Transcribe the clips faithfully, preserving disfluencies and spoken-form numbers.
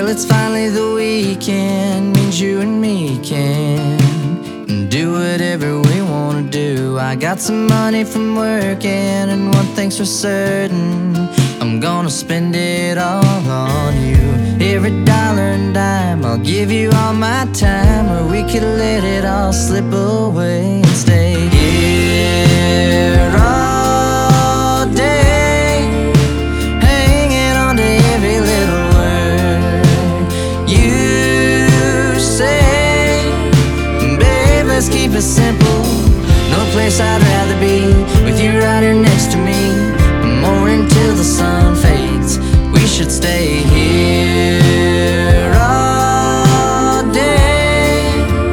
it's finally the weekend, means you and me can do whatever we wanna do. I got some money from working, and one thing's for certain, I'm gonna spend it all on you. Every dollar and dime, I'll give you all my time, or we could let it all slip away and stay here all day, hanging on to every little word you say. Babe, let's keep it simple. No place I'd rather be with you right here next to me. Morning till the sun fades, we should stay here all day.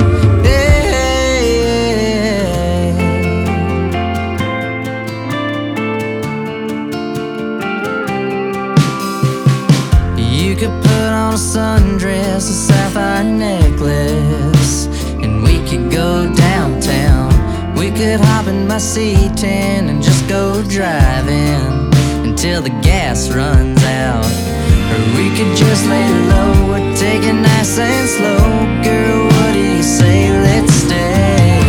You could put on a sundress, a sapphire necklace, and we could go downtown. We could hop in my C ten and just go driving until the gas runs out. Or we could just lay low or take it nice and slow. Girl, what do you say? Let's stay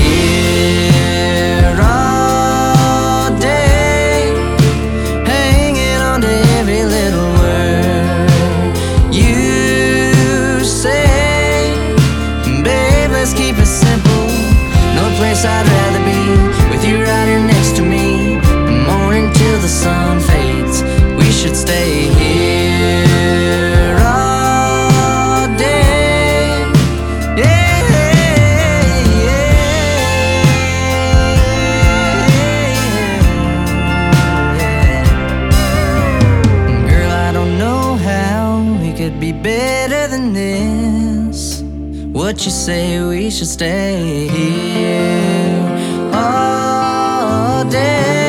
here all day, hanging on to every little word you say. Babe, let's keep it simple. No place I'd rather be with you right here next to me. Morning till the sun fades, we should stay here all day. Yeah, yeah. Girl, I don't know how we could be better than this. What you say, we should stay here all day.